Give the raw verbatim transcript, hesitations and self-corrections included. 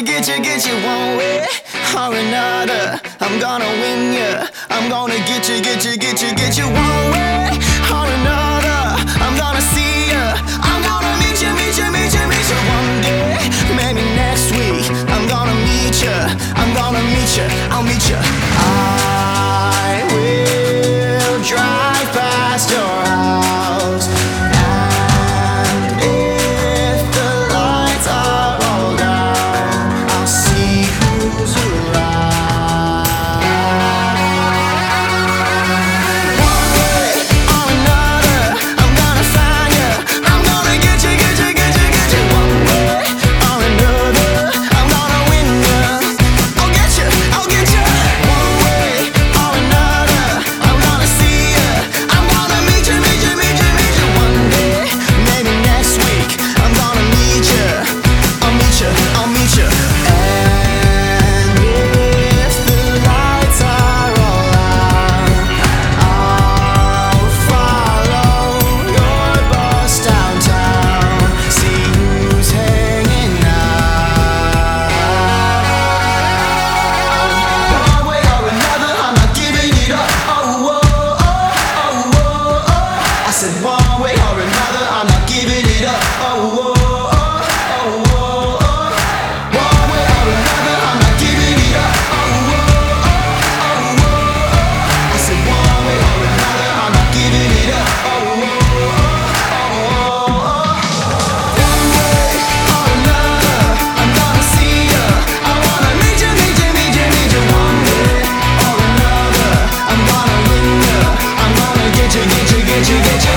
get you, get you one way or another. I'm gonna win you. I'm gonna get you, get you, get you, get you one way or another. I'm gonna see you. I'm gonna meet you, meet you, meet you, meet you one day. Maybe next week. I'm gonna meet you. I'm gonna meet you. I'll meet you. I will drive past your house. And if the lights are all down, I'll see who's around. One way or another, I'm gonna find you. I'm gonna get you, get you, get you, get you. One way or another, I'm gonna win you. I'll get you, I'll get you. One way or another, I'm gonna see you. I'm gonna meet you, meet you, meet you, meet you one day. Maybe next week, I'm gonna meet you. I'll meet you, I'll meet you. And if the lights are all out, I'll follow your bus downtown. See who's hanging out. One way or another, I'm not giving it up. Oh, oh, oh, oh, oh, oh. I said one way or another, I'm not giving it up. Oh, oh, oh, oh, oh, oh. One way or another, I'm not giving it up. Oh, oh, oh, oh, oh, oh. I said one way or another, I'm not giving it up. Oh, oh, oh, oh, oh. One way or another, I'm gonna see you. I wanna meet you, meet you, meet you, meet you. One way or another, I'm gonna win you. I'm gonna get you, get you, get you, get you.